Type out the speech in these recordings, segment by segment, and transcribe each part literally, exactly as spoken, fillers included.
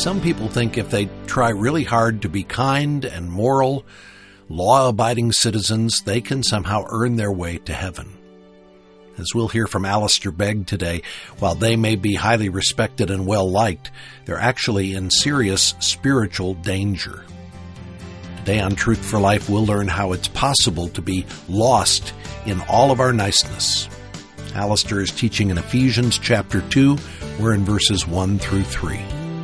Some people think if they try really hard to be kind and moral, law-abiding citizens, they can somehow earn their way to heaven. As we'll hear from Alistair Begg today, while they may be highly respected and well-liked, they're actually in serious spiritual danger. Today on Truth for Life, we'll learn how it's possible to be lost in all of our niceness. Alistair is teaching in Ephesians chapter two. We're in verses one through three.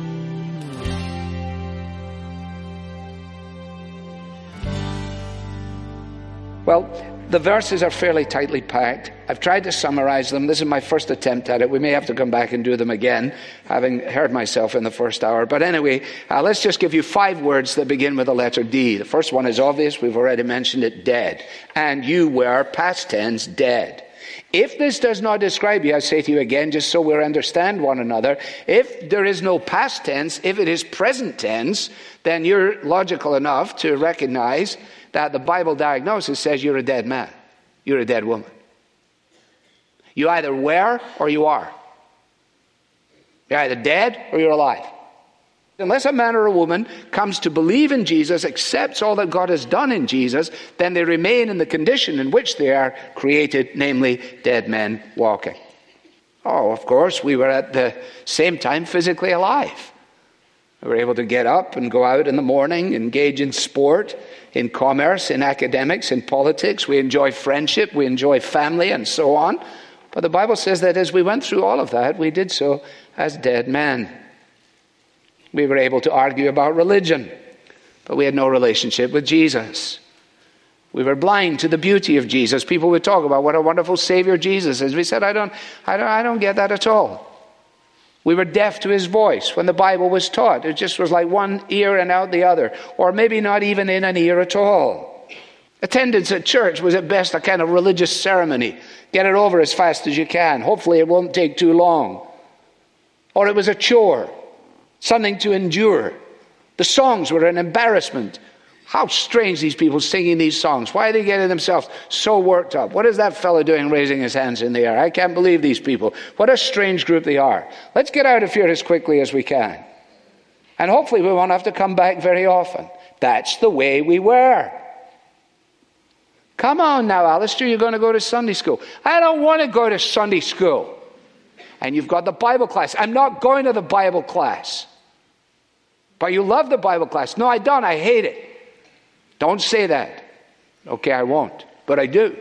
Well, the verses are fairly tightly packed. I've tried to summarize them. This is my first attempt at it. We may have to come back and do them again, having heard myself in the first hour. But anyway, uh, let's just give you five words that begin with the letter D. The first one is obvious. We've already mentioned it, dead. And you were, past tense, dead. If this does not describe you, I say to you again, just so we understand one another, if there is no past tense, if it is present tense, then you're logical enough to recognize that the Bible diagnosis says you're a dead man. You're a dead woman. You either were or you are. You're either dead or you're alive. Unless a man or a woman comes to believe in Jesus, accepts all that God has done in Jesus, then they remain in the condition in which they are created, namely dead men walking. Oh, of course, we were at the same time physically alive. We were able to get up and go out in the morning, engage in sport, in commerce, in academics, in politics. We enjoy friendship, we enjoy family, and so on. But the Bible says that as we went through all of that, we did so as dead men. We were able to argue about religion, but we had no relationship with Jesus. We were blind to the beauty of Jesus. People would talk about what a wonderful Savior Jesus is. We said, I don't, I don't, I don't get that at all. We were deaf to his voice when the Bible was taught. It just was like one ear and out the other, or maybe not even in an ear at all. Attendance at church was at best a kind of religious ceremony. Get it over as fast as you can. Hopefully it won't take too long. Or it was a chore, something to endure. The songs were an embarrassment. How strange these people singing these songs. Why are they getting themselves so worked up? What is that fellow doing raising his hands in the air? I can't believe these people. What a strange group they are. Let's get out of here as quickly as we can. And hopefully we won't have to come back very often. That's the way we were. Come on now, Alistair, you're going to go to Sunday school. I don't want to go to Sunday school. And you've got the Bible class. I'm not going to the Bible class. But you love the Bible class. No, I don't. I hate it. Don't say that. Okay, I won't, but I do.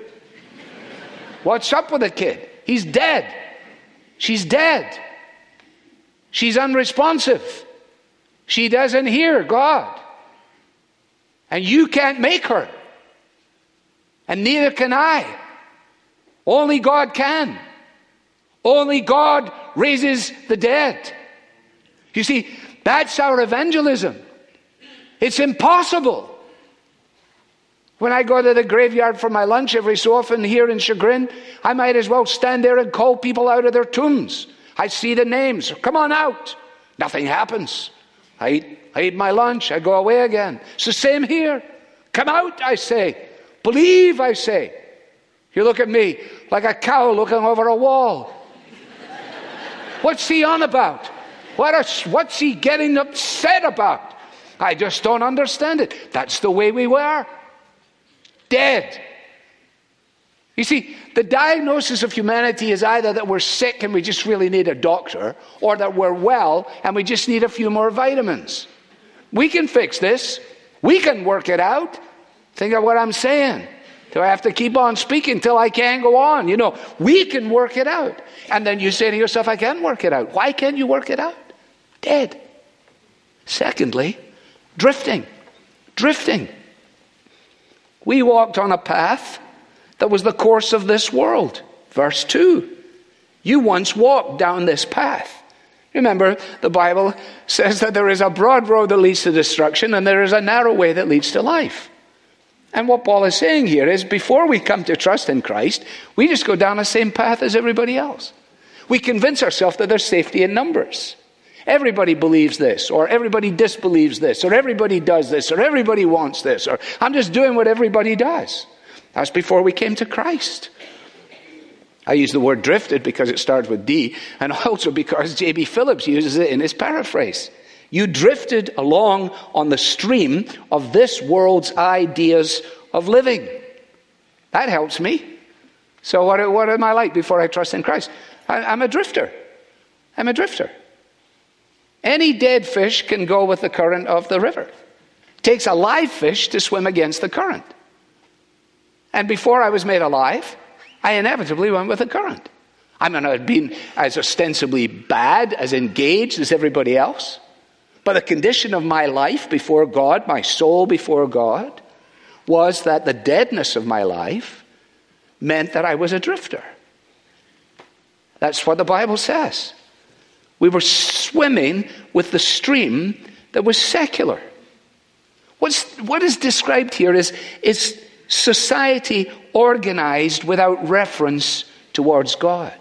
What's up with the kid? He's dead. She's dead. She's unresponsive. She doesn't hear God. And you can't make her. And neither can I. Only God can. Only God raises the dead. You see, that's our evangelism. It's impossible. When I go to the graveyard for my lunch every so often here in Chagrin, I might as well stand there and call people out of their tombs. I see the names. Come on out. Nothing happens. I eat, I eat my lunch. I go away again. It's the same here. Come out, I say. Believe, I say. You look at me like a cow looking over a wall. What's he on about? What is, what's he getting upset about? I just don't understand it. That's the way we were. Dead. You see, the diagnosis of humanity is either that we're sick and we just really need a doctor, or that we're well and we just need a few more vitamins. We can fix this. We can work it out. Think of what I'm saying. Do I have to keep on speaking till I can't go on? You know, we can work it out. And then you say to yourself, I can't work it out. Why can't you work it out? Dead. Secondly, drifting. Drifting. We walked on a path that was the course of this world. Verse two. You once walked down this path. Remember, the Bible says that there is a broad road that leads to destruction and there is a narrow way that leads to life. And what Paul is saying here is before we come to trust in Christ, we just go down the same path as everybody else. We convince ourselves that there's safety in numbers. Everybody believes this, or everybody disbelieves this, or everybody does this, or everybody wants this, or I'm just doing what everybody does. That's before we came to Christ. I use the word drifted because it starts with D, and also because J B Phillips uses it in his paraphrase. You drifted along on the stream of this world's ideas of living. That helps me. So what, what am I like before I trust in Christ? I, I'm a drifter. I'm a drifter. Any dead fish can go with the current of the river. It takes a live fish to swim against the current. And before I was made alive, I inevitably went with the current. I mean, I'd been as ostensibly bad, as engaged as everybody else. But the condition of my life before God, my soul before God, was that the deadness of my life meant that I was a drifter. That's what the Bible says. We were swimming with the stream that was secular. What's, what is described here is, is society organized without reference towards God.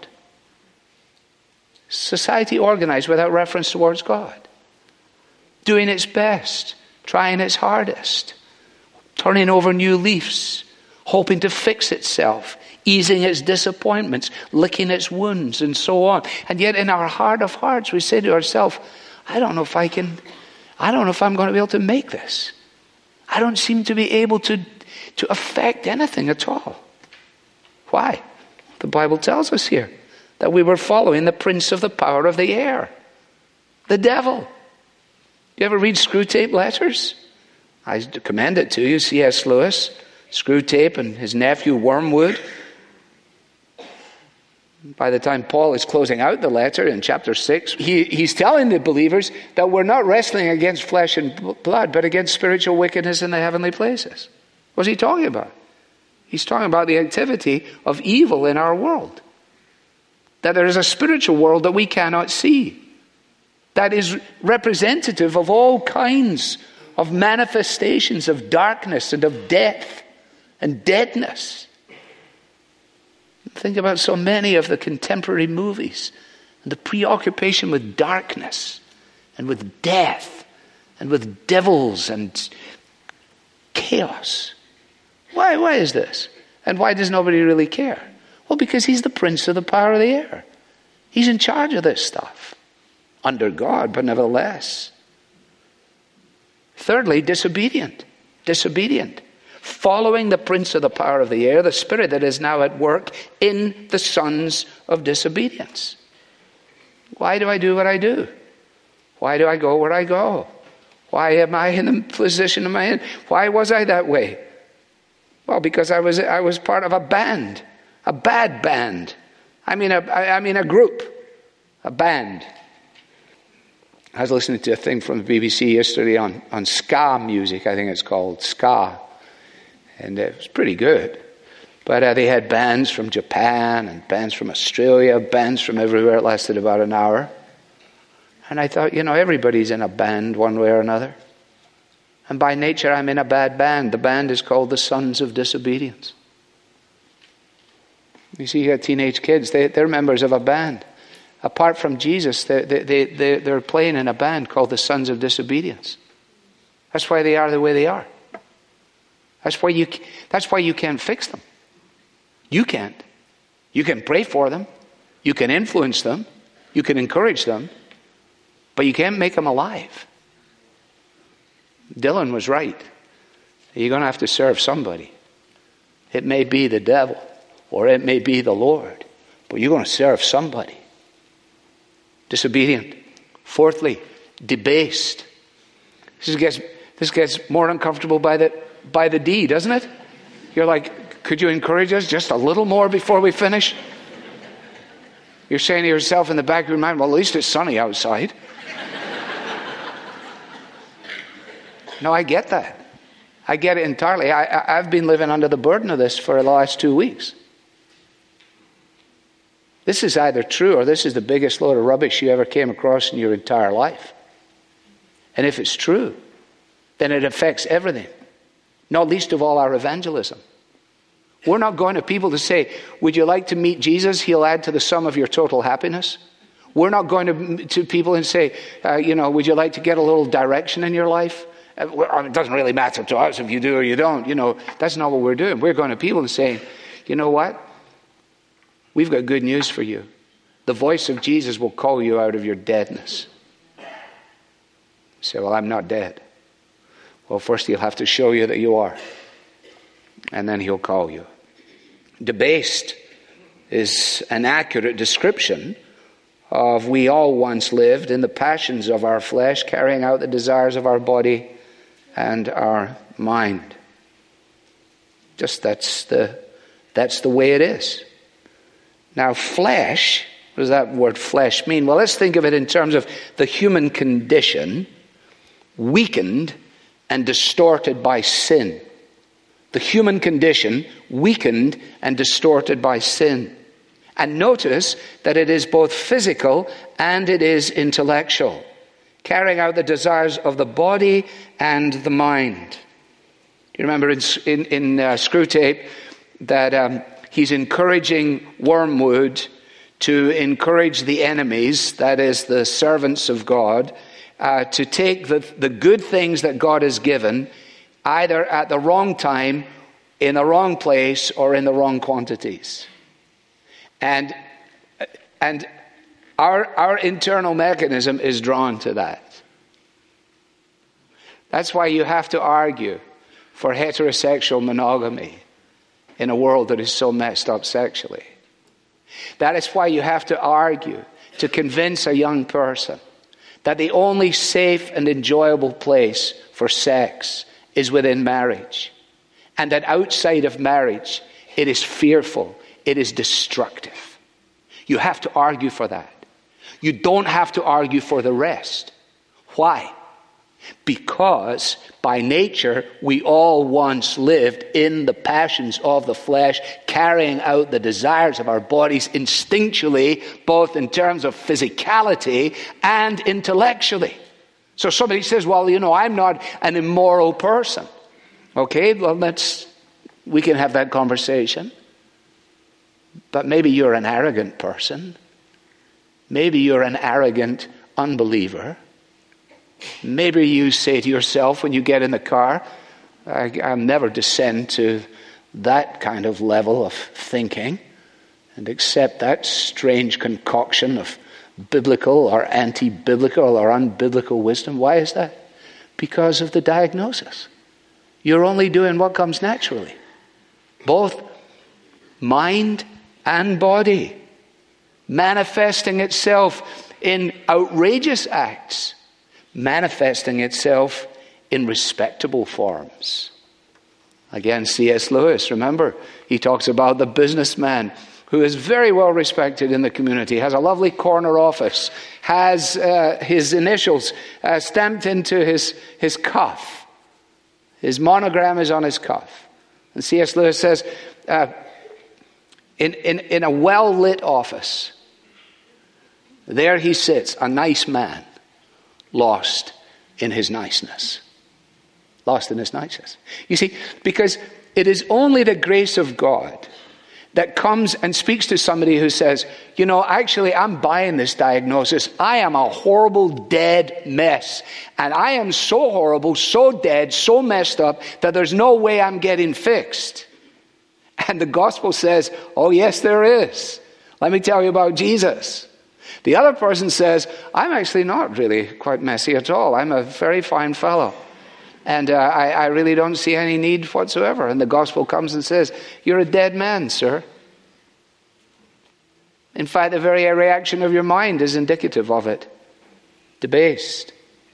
Society organized without reference towards God. Doing its best, trying its hardest, turning over new leaves, hoping to fix itself, easing its disappointments, licking its wounds, and so on. And yet in our heart of hearts, we say to ourselves, I don't know if I can, I don't know if I'm going to be able to make this. I don't seem to be able to, to affect anything at all. Why? The Bible tells us here that we were following the prince of the power of the air, the devil. You ever read Screwtape Letters? I commend it to you, C S Lewis, Screwtape and his nephew Wormwood. By the time Paul is closing out the letter in chapter six, he, he's telling the believers that we're not wrestling against flesh and blood, but against spiritual wickedness in the heavenly places. What's he talking about? He's talking about the activity of evil in our world. That there is a spiritual world that we cannot see. That is representative of all kinds of manifestations of darkness and of death and deadness. Think about so many of the contemporary movies and the preoccupation with darkness and with death and with devils and chaos. Why, why is this? And why does nobody really care? Well, because he's the prince of the power of the air. He's in charge of this stuff. Under God, but nevertheless. Thirdly, disobedient. Disobedient. Following the prince of the power of the air, the spirit that is now at work in the sons of disobedience. Why do I do what I do? Why do I go where I go? Why am I in the position am I in? Why was I that way? Well, because I was I was part of a band, a bad band. I mean a I mean a group, a band. I was listening to a thing from the B B C yesterday on, on ska music, I think it's called, ska. And it was pretty good. But uh, they had bands from Japan and bands from Australia, bands from everywhere. It lasted about an hour. And I thought, you know, everybody's in a band one way or another. And by nature, I'm in a bad band. The band is called the Sons of Disobedience. You see, you got teenage kids, they, they're members of a band. Apart from Jesus, they, they, they, they're playing in a band called the Sons of Disobedience. That's why they are the way they are. That's why you, that's why you can't fix them. You can't. You can pray for them. You can influence them. You can encourage them. But you can't make them alive. Dylan was right. You're going to have to serve somebody. It may be the devil or it may be the Lord, but you're going to serve somebody. Disobedient. Fourthly, debased. This gets, this gets more uncomfortable by the, by the D, doesn't it? You're like, could you encourage us just a little more before we finish? You're saying to yourself in the back of your mind, well, at least it's sunny outside. No, I get that. I get it entirely. I, I, I've been living under the burden of this for the last two weeks. This is either true or this is the biggest load of rubbish you ever came across in your entire life. And if it's true, then it affects everything. Not least of all our evangelism. We're not going to people to say, would you like to meet Jesus? He'll add to the sum of your total happiness. We're not going to, to people and say, uh, you know, would you like to get a little direction in your life? Uh, it doesn't really matter to us if you do or you don't. You know, that's not what we're doing. We're going to people and saying, you know what? We've got good news for you. The voice of Jesus will call you out of your deadness. say, well, I'm not dead. Well, first he'll have to show you that you are. And then he'll call you. Debased is an accurate description of we all once lived in the passions of our flesh, carrying out the desires of our body and our mind. Just that's the that's the way it is. Now, flesh, what does that word flesh mean? Well, let's think of it in terms of the human condition, weakened and distorted by sin. The human condition, weakened and distorted by sin. And notice that it is both physical and it is intellectual, carrying out the desires of the body and the mind. You remember in, in, in uh, Screwtape that um, he's encouraging Wormwood to encourage the enemies, that is the servants of God, uh, to take the, the good things that God has given either at the wrong time, in the wrong place, or in the wrong quantities. And and our our internal mechanism is drawn to that. That's why you have to argue for heterosexual monogamy in a world that is so messed up sexually. That is why you have to argue to convince a young person that the only safe and enjoyable place for sex is within marriage, and that outside of marriage it is fearful, it is destructive. You have to argue for that. You don't have to argue for the rest. Why? Because by nature we all once lived in the passions of the flesh, carrying out the desires of our bodies instinctually, both in terms of physicality and intellectually. So somebody says, well, you know, I'm not an immoral person. Okay, well, let's, we can have that conversation. But maybe you're an arrogant person. Maybe you're an arrogant unbeliever. Maybe you say to yourself when you get in the car, I, I'll never descend to that kind of level of thinking and accept that strange concoction of biblical or anti-biblical or unbiblical wisdom. Why is that? Because of the diagnosis. You're only doing what comes naturally. Both mind and body. Manifesting itself in outrageous acts. Manifesting itself in respectable forms. Again, C S Lewis, remember, he talks about the businessman who is very well respected in the community, has a lovely corner office, has uh, his initials uh, stamped into his, his cuff. His monogram is on his cuff. And C S Lewis says, uh, in, in, in a well-lit office, there he sits, a nice man, lost in his niceness. Lost in his niceness. You see, because it is only the grace of God that comes and speaks to somebody who says, you know, actually I'm buying this diagnosis. I am a horrible, dead mess. And I am so horrible, so dead, so messed up that there's no way I'm getting fixed. And the gospel says, oh yes, there is. Let me tell you about Jesus. The other person says, I'm actually not really quite messy at all. I'm a very fine fellow. And uh, I, I really don't see any need whatsoever. And the gospel comes and says, you're a dead man, sir. In fact, the very reaction of your mind is indicative of it. Debased.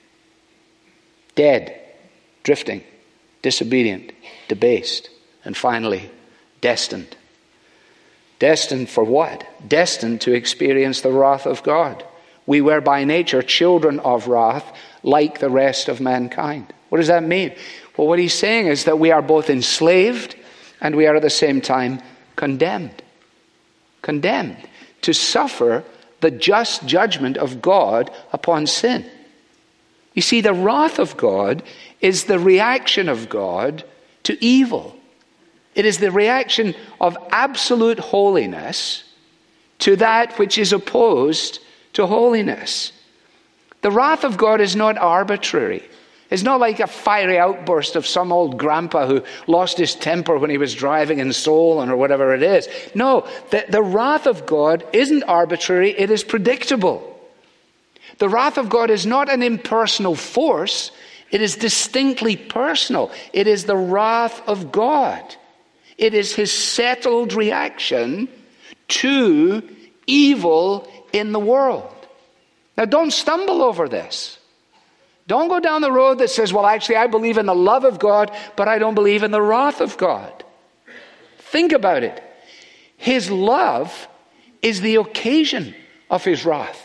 Dead. Drifting. Disobedient. Debased. And finally, destined. Destined for what? Destined to experience the wrath of God. We were by nature children of wrath, like the rest of mankind. What does that mean? Well, what he's saying is that we are both enslaved and we are at the same time condemned. Condemned to suffer the just judgment of God upon sin. You see, the wrath of God is the reaction of God to evil. It is the reaction of absolute holiness to that which is opposed to holiness. The wrath of God is not arbitrary. It's not like a fiery outburst of some old grandpa who lost his temper when he was driving in Solon or whatever it is. No, the, the wrath of God isn't arbitrary, it is predictable. The wrath of God is not an impersonal force. It is distinctly personal. It is the wrath of God. It is his settled reaction to evil in the world. Now, don't stumble over this. Don't go down the road that says, well, actually, I believe in the love of God, but I don't believe in the wrath of God. Think about it. His love is the occasion of his wrath.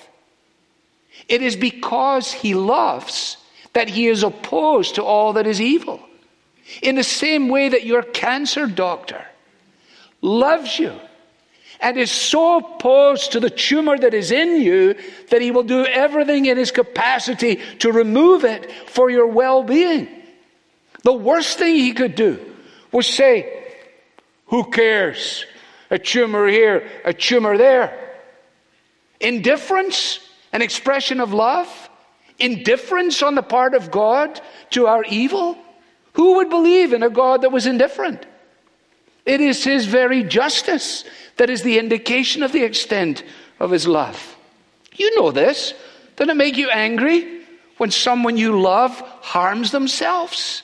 It is because he loves that he is opposed to all that is evil. In the same way that your cancer doctor loves you and is so opposed to the tumor that is in you that he will do everything in his capacity to remove it for your well-being. The worst thing he could do was say, who cares? A tumor here, a tumor there. Indifference, an expression of love. Indifference on the part of God to our evil. Who would believe in a God that was indifferent? It is his very justice that is the indication of the extent of his love. You know this. Doesn't it make you angry when someone you love harms themselves?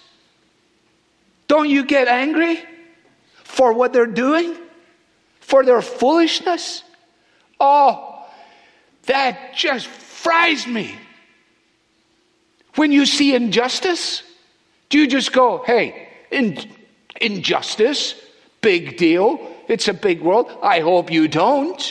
Don't you get angry for what they're doing? For their foolishness? Oh, that just fries me. When you see injustice, do you just go, hey, in, injustice, big deal, it's a big world. I hope you don't.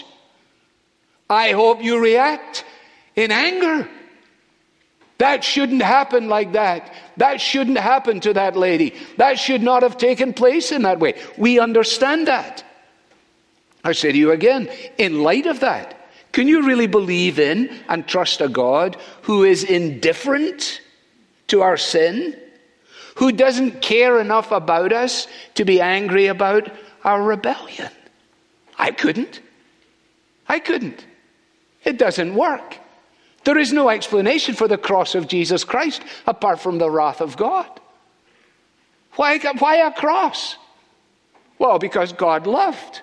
I hope you react in anger. That shouldn't happen like that. That shouldn't happen to that lady. That should not have taken place in that way. We understand that. I say to you again, in light of that, can you really believe in and trust a God who is indifferent to our sin? Who doesn't care enough about us to be angry about our rebellion? I couldn't. I couldn't. It doesn't work. There is no explanation for the cross of Jesus Christ apart from the wrath of God. Why, why a cross? Well, because God loved.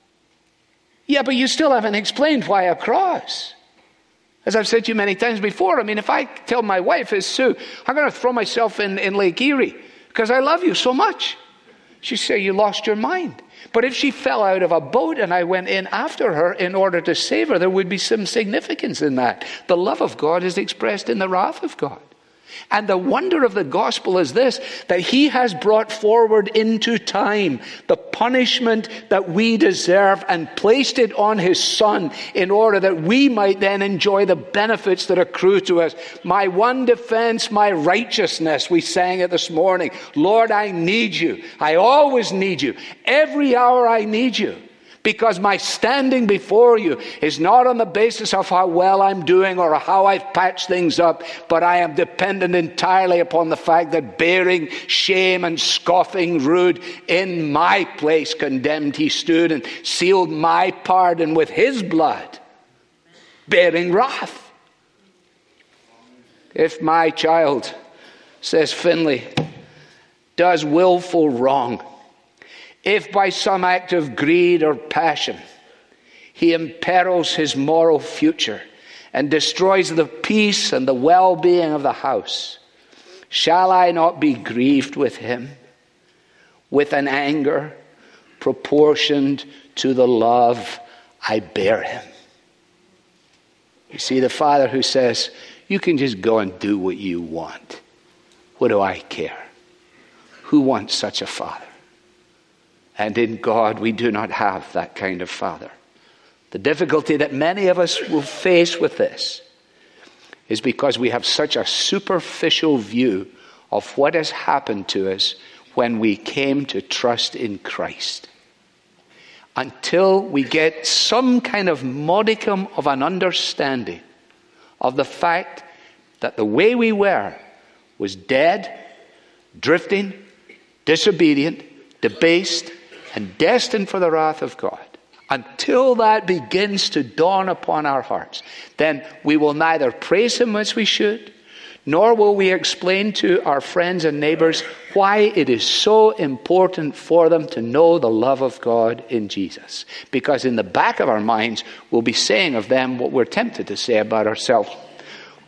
Yeah, but you still haven't explained why a cross. As I've said to you many times before, I mean, if I tell my wife, is Sue, I'm going to throw myself in, in Lake Erie because I love you so much. She'd say, you lost your mind. But if she fell out of a boat and I went in after her in order to save her, there would be some significance in that. The love of God is expressed in the wrath of God. And the wonder of the gospel is this, that he has brought forward into time the punishment that we deserve and placed it on his son in order that we might then enjoy the benefits that accrue to us. My one defense, my righteousness, we sang it this morning. Lord, I need you. I always need you. Every hour I need you. Because my standing before you is not on the basis of how well I'm doing or how I've patched things up, but I am dependent entirely upon the fact that bearing shame and scoffing rude in my place condemned he stood and sealed my pardon with his blood, bearing wrath. If my child, says Finley, does willful wrong, if by some act of greed or passion he imperils his moral future and destroys the peace and the well-being of the house, shall I not be grieved with him with an anger proportioned to the love I bear him? You see, the father who says, you can just go and do what you want. What do I care? Who wants such a father? And in God, we do not have that kind of father. The difficulty that many of us will face with this is because we have such a superficial view of what has happened to us when we came to trust in Christ. Until we get some kind of modicum of an understanding of the fact that the way we were was dead, drifting, disobedient, debased, and destined for the wrath of God. Until that begins to dawn upon our hearts, then we will neither praise him as we should, nor will we explain to our friends and neighbors why it is so important for them to know the love of God in Jesus. Because in the back of our minds, we'll be saying of them what we're tempted to say about ourselves.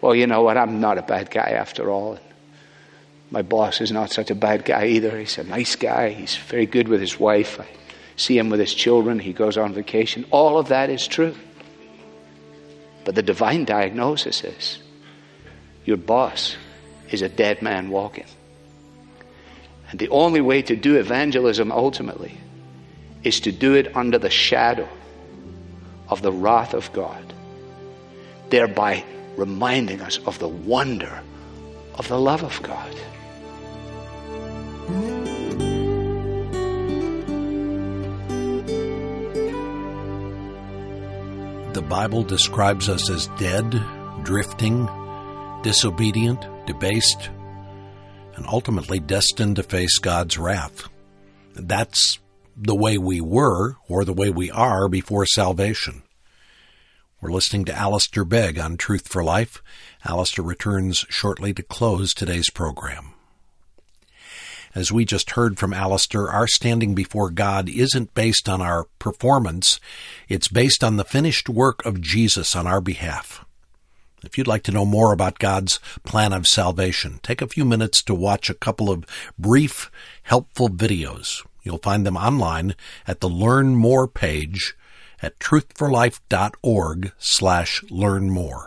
well, you know what, I'm not a bad guy after all. My boss is not such a bad guy either. He's a nice guy. He's very good with his wife. I see him with his children. He goes on vacation. All of that is true. But the divine diagnosis is your boss is a dead man walking. And the only way to do evangelism ultimately is to do it under the shadow of the wrath of God, thereby reminding us of the wonder of the love of God. The Bible describes us as dead, drifting, disobedient, debased, and ultimately destined to face God's wrath. That's the way we were, or the way we are, before salvation. We're listening to Alistair Begg on Truth for Life. Alistair returns shortly to close today's program. As we just heard from Alistair, our standing before God isn't based on our performance. It's based on the finished work of Jesus on our behalf. If you'd like to know more about God's plan of salvation, take a few minutes to watch a couple of brief, helpful videos. You'll find them online at the Learn More page at truthforlife.org slash learn more.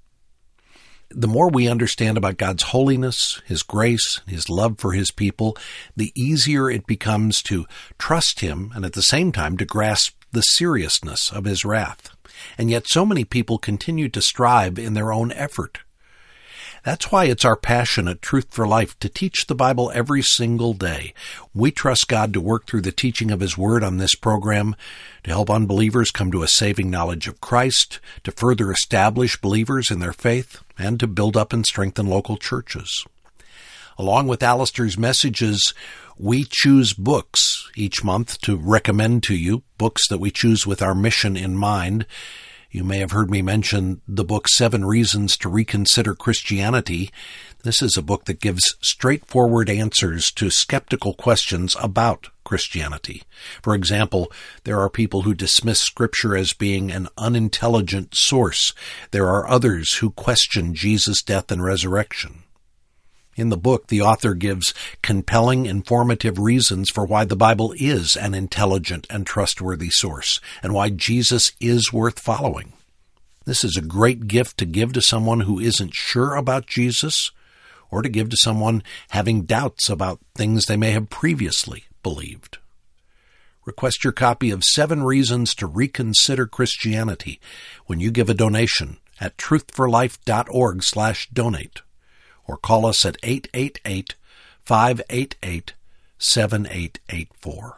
The more we understand about God's holiness, His grace, His love for His people, the easier it becomes to trust Him and at the same time to grasp the seriousness of His wrath. And yet so many people continue to strive in their own effort. That's why it's our passion at Truth for Life to teach the Bible every single day. We trust God to work through the teaching of His Word on this program to help unbelievers come to a saving knowledge of Christ, to further establish believers in their faith, and to build up and strengthen local churches. Along with Alistair's messages, we choose books each month to recommend to you, books that we choose with our mission in mind. You may have heard me mention the book Seven Reasons to Reconsider Christianity. This is a book that gives straightforward answers to skeptical questions about Christianity. For example, there are people who dismiss Scripture as being an unintelligent source. There are others who question Jesus' death and resurrection. In the book, the author gives compelling, informative reasons for why the Bible is an intelligent and trustworthy source, and why Jesus is worth following. This is a great gift to give to someone who isn't sure about Jesus, or to give to someone having doubts about things they may have previously believed. Request your copy of Seven Reasons to Reconsider Christianity when you give a donation at truthforlife.org slash donate. Or call us at eight eight eight, five eight eight, seven eight eight four.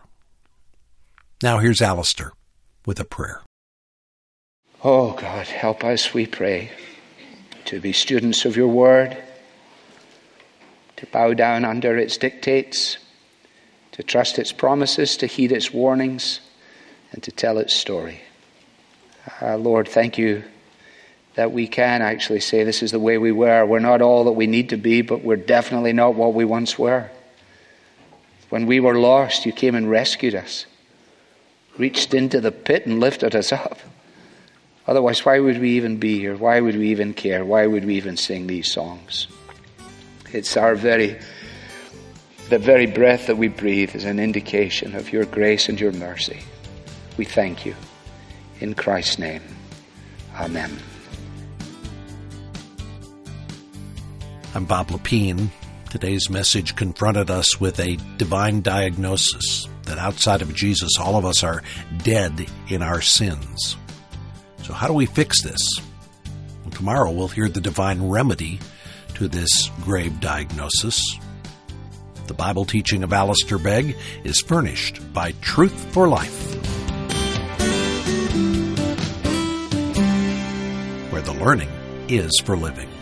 Now here's Alistair with a prayer. Oh God, help us, we pray, to be students of your word, to bow down under its dictates, to trust its promises, to heed its warnings, and to tell its story. Uh, Lord, thank you that we can actually say this is the way we were. We're not all that we need to be, but we're definitely not what we once were. When we were lost, you came and rescued us, reached into the pit and lifted us up. Otherwise, why would we even be here? Why would we even care? Why would we even sing these songs? It's our very, the very breath that we breathe is an indication of your grace and your mercy. We thank you. In Christ's name, amen. I'm Bob Lepine. Today's message confronted us with a divine diagnosis that outside of Jesus, all of us are dead in our sins. So how do we fix this? Well, tomorrow we'll hear the divine remedy to this grave diagnosis. The Bible teaching of Alistair Begg is furnished by Truth for Life, where the learning is for living.